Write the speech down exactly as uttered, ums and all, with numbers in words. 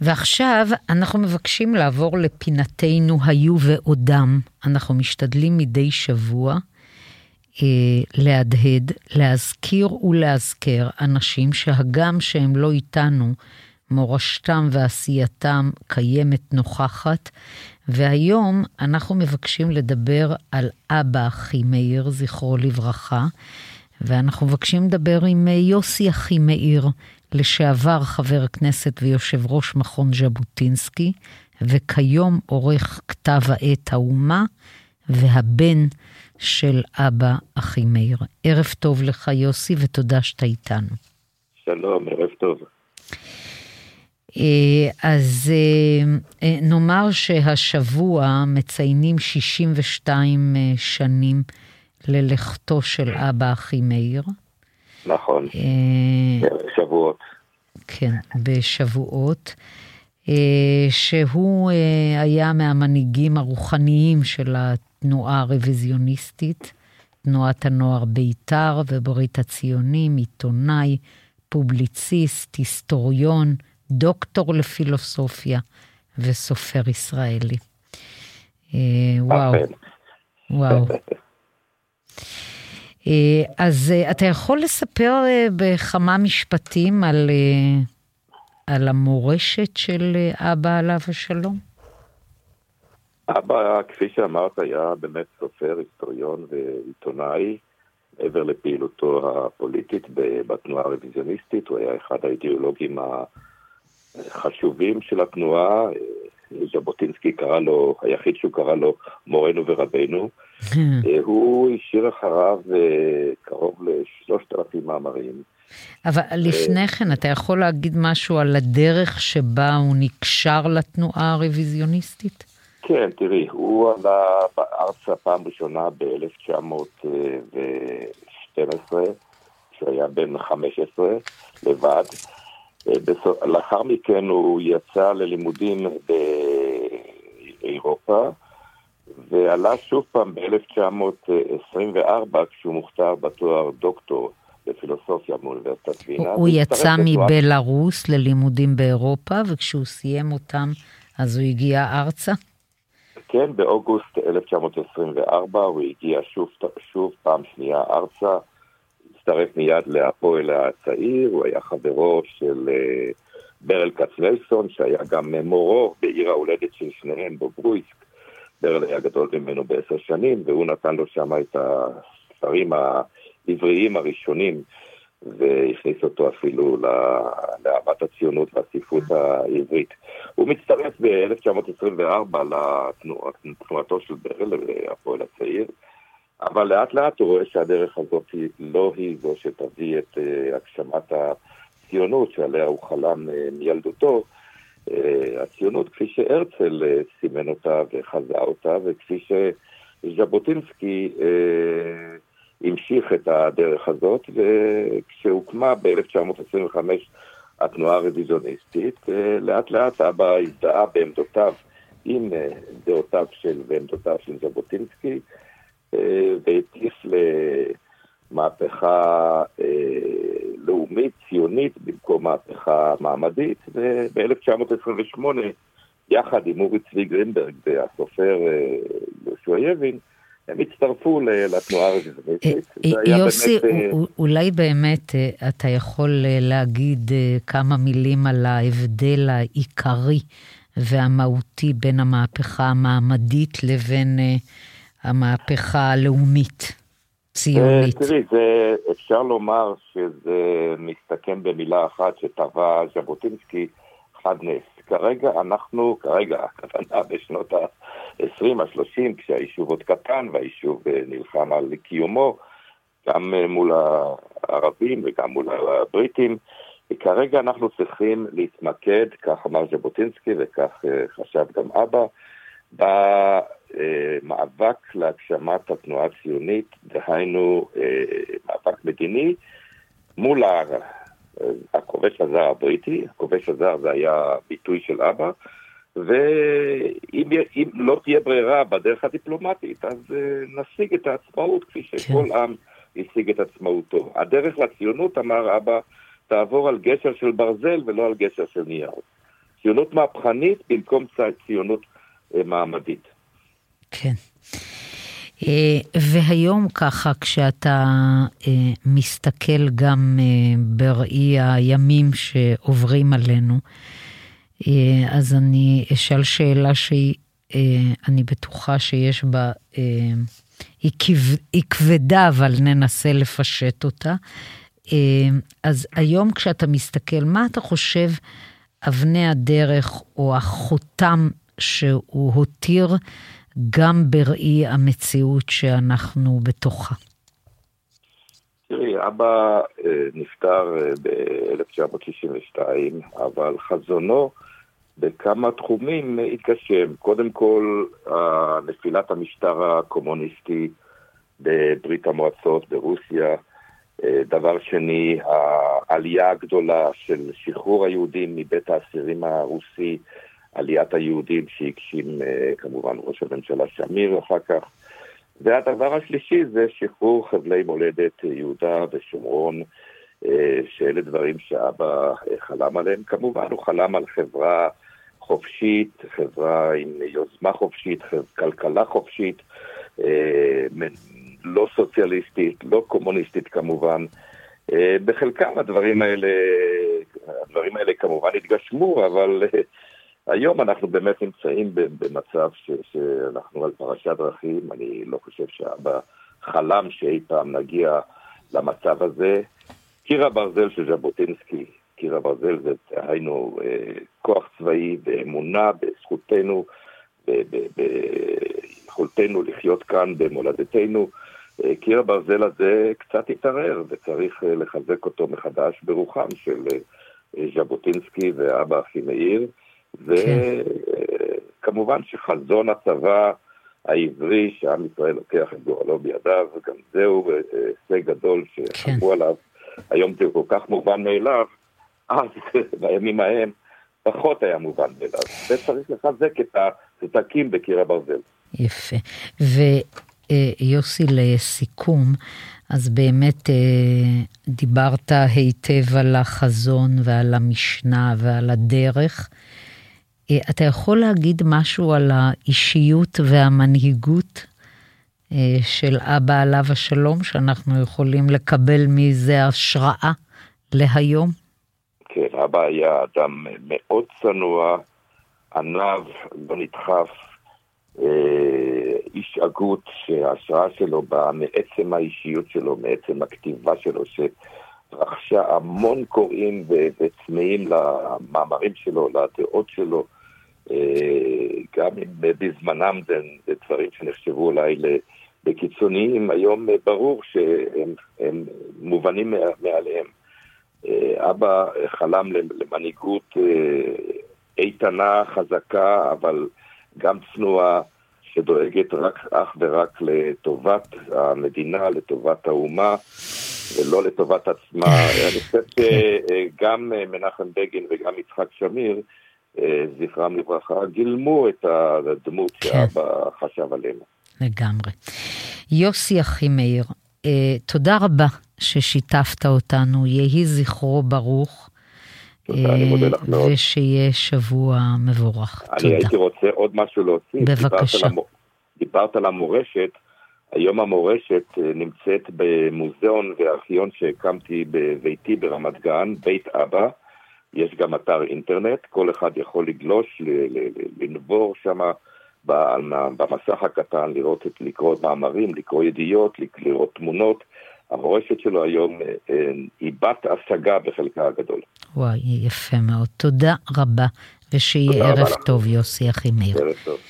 ועכשיו אנחנו מבקשים לעבור לפינתנו היו ועודם. אנחנו משתדלים מדי שבוע אה, להדהד, להזכיר ולהזכר אנשים שהגם שהם לא איתנו, מורשתם ועשייתם קיימת נוכחת, והיום אנחנו מבקשים לדבר על אבא אחימאיר, זכרו לברכה, ואנחנו מבקשים לדבר עם יוסי אחימאיר, לשעבר חבר הכנסת ויושב ראש מכון ז'בוטינסקי, וכיום עורך כתב העת האומה, והבן של אבא אחימאיר. ערב טוב לך יוסי, ותודה שאתה איתנו. שלום, ערב טוב. אז נאמר שהשבוע מציינים שישים ושתיים שנים ללכתו של אבא אחימאיר. נכון, שבועות. כן, בשבועות, שהוא היה מהמנהיגים הרוחניים של התנועה הרוויזיוניסטית, תנועת הנוער בית"ר וברית הציונים, עיתונאי, פובליציסט, היסטוריון, דוקטור לפילוסופיה וסופר ישראלי. וואו, וואו. אז אתה יכול לספר בכמה משפטים על, על המורשת של אבא עליו השלום? אבא, כפי שאמרת, היה באמת סופר, היסטוריון ועיתונאי, מעבר לפעילותו הפוליטית בתנועה הרוויזיוניסטית. הוא היה אחד האידיאולוגים החשובים של התנועה. ז'בוטינסקי קרא לו, היחיד שהוא קרא לו מורנו ורבנו. הוא השאיר אחריו קרוב לשלושת אלפים מאמרים. אבל לפני כן, אתה יכול להגיד משהו על הדרך שבה הוא נקשר לתנועה הרוויזיוניסטית? כן, תראי, הוא עלה בארצה פעם ראשונה ב-אלף תשע מאות ושתים עשרה, שהיה בן חמש עשרה, לבד. לאחר מכן הוא יצא ללימודים באירופה, ועלה שוב פעם ב-אלף תשע מאות עשרים וארבע, כשהוא מוכתר בתואר דוקטור בפילוסופיה מאוניברסיטת וינה. הוא יצא מבלרוס ללימודים באירופה, וכשהוא סיים אותם, אז הוא הגיע ארצה? כן, באוגוסט אלף תשע מאות עשרים וארבע הוא הגיע שוב, שוב פעם שנייה ארצה, הצטרף מיד להפועל הצעיר. הוא היה חברו של uh, ברל כצנלסון, שהיה גם מורו בעיר ההולדת של שניהם, בוברויסק. ברל היה גדול ממנו בעשר שנים, והוא נתן לו שם את הספרים העבריים הראשונים, והכניס אותו אפילו לאהבת הציונות והספרות העברית. הוא מצטרף ב-אלף תשע מאות עשרים וארבע לתנועתו של ברל, הפועל הצעיר, אבל לאט לאט הוא רואה שהדרך הזאת לא היא זו שתביא את uh, הגשמת הציונות שעליה הוא חלם uh, מילדותו. uh, הציונות כפי שהרצל uh, סימן אותה וחזה אותה, וכפי שז'בוטינסקי uh, המשיך את הדרך הזאת, וכשהוקמה ב-אלף תשע מאות עשרים וחמש התנועה הרוויזיוניסטית, uh, לאט לאט אבא הזדהה בעמדותיו עם uh, דעותיו של, בעמדותיו של ז'בוטינסקי, והטיף למהפכה לאומית, ציונית, במקום מהפכה מעמדית. וב-אלף תשע מאות עשרים ושמונה, יחד עם אורי צבי גרינברג והסופר יהושע יבין, הם הצטרפו לתנועה הרוויזיוניסטית. יוסי, אולי באמת אתה יכול להגיד כמה מילים על ההבדל העיקרי והמהותי בין המהפכה המעמדית לבין המהפכה הלאומית, ציונית. תראי, זה, אפשר לומר שזה מסתכם במילה אחת שטבע ז'בוטינסקי, חד נס. כרגע אנחנו, כרגע, הכוונה בשנות ה-עשרים, ה-שלושים, כשהיישוב עוד קטן והיישוב נלחם על קיומו, גם מול הערבים וגם מול הבריטים, כרגע אנחנו צריכים להתמקד, כך אמר ז'בוטינסקי וכך חשב גם אבא, במאבק להגשמת התנועה הציונית, דהיינו מאבק מדיני מול הכובש הזר הבריטי. הכובש הזר זה היה ביטוי של אבא, ואם לא תהיה ברירה בדרך הדיפלומטית, אז נשיג את העצמאות כפי שכל כן. עם השיג את עצמאותו. הדרך לציונות, אמר אבא, תעבור על גשר של ברזל ולא על גשר של נייר. ציונות מהפכנית במקום ציונות מעמדית. כן. והיום ככה, כשאתה מסתכל גם בראי הימים שעוברים עלינו, אז אני אשאל שאלה שהיא, אני בטוחה שיש בה, היא כבדה, אבל ננסה לפשט אותה. אז היום כשאתה מסתכל, מה אתה חושב אבני הדרך או החותם שהוא הותיר גם בראי המציאות שאנחנו בתוכה? תראי, אבא נפטר ב-אלף תשע מאות שישים ושתיים, אבל חזונו בכמה תחומים התגשם. קודם כל, נפילת המשטר הקומוניסטי בברית המועצות, ברוסיה. דבר שני, העלייה הגדולה של שחרור היהודים מבית האסירים הרוסי, עליית היהודים שהגשים כמובן ראש הממשלה שמיר אחר כך. והדבר השלישי זה שחרור חבלי מולדת יהודה ושומרון, שאלה דברים שאבא חלם עליהם. כמובן הוא חלם על חברה חופשית, חברה עם יוזמה חופשית, כלכלה חופשית, לא סוציאליסטית, לא קומוניסטית כמובן. בחלקם הדברים האלה, הדברים האלה כמובן התגשמו, אבל היום אנחנו באמת נמצאים במצב ש, שאנחנו על פרשת דרכים. אני לא חושב שאבא חלם שאי פעם נגיע למצב הזה. קיר הברזל של ז'בוטינסקי, קיר הברזל זה היינו כוח צבאי באמונה, בזכותנו, ביכולתנו לחיות כאן במולדתנו. קיר הברזל הזה קצת התערער, וצריך לחזק אותו מחדש ברוחם של ז'בוטינסקי ואבא אחימאיר. וכמובן שחזון הצבא העברי שעם ישראל לוקח את גורלו בידיו, גם זהו הישג גדול שחשבו עליו. היום זה כל כך מובן מאליו, אז בימים ההם פחות היה מובן מאליו. וצריך לחזק את הסדקים בקיר הברזל. יפה. ויוסי, לסיכום, אז באמת דיברת היטב על החזון ועל המשנה ועל הדרך. אתה יכול להגיד משהו על האישיות והמנהיגות של אבא עליו השלום, שאנחנו יכולים לקבל מזה השראה להיום? כן, אבא היה אדם מאוד צנוע, ענב, לא נדחף, איש הגות שההשראה שלו באה מעצם האישיות שלו, מעצם הכתיבה שלו, שרכשה המון קוראים וצמאים למאמרים שלו, לדעות שלו, גם בזמנם זה, זה דברים שנחשבו אולי בקיצוניים, היום ברור שהם הם מובנים מעליהם. אבא חלם למנהיגות איתנה, חזקה, אבל גם צנועה, שדואגת רק אך ורק לטובת המדינה, לטובת האומה, ולא לטובת עצמה. אני חושב שגם מנחם בגין וגם יצחק שמיר, זכרם לברכה, גילמו את הדמות שאבא חשב עלינו. לגמרי. יוסי אחימאיר, תודה רבה ששיתפת אותנו, יהי זכרו ברוך, תודה, אני מודה לך מאוד. ושיהיה שבוע מבורך. אני תודה. הייתי רוצה עוד משהו להוסיף. בבקשה. דיברת על, המור... דיברת על המורשת, היום המורשת נמצאת במוזיאון וארכיון שהקמתי בביתי ברמת גן, בית אבא, יש גם אתר אינטרנט, כל אחד יכול לגלוש, לנבור שם במסך הקטן, לראות, לקרוא מאמרים, לקרוא ידיעות, לראות תמונות. המורשת שלו היום היא בת השגה בחלקה הגדול. וואי, יפה מאוד. תודה רבה, ושיהיה ערב טוב, יוסי אחימאיר. ערב טוב.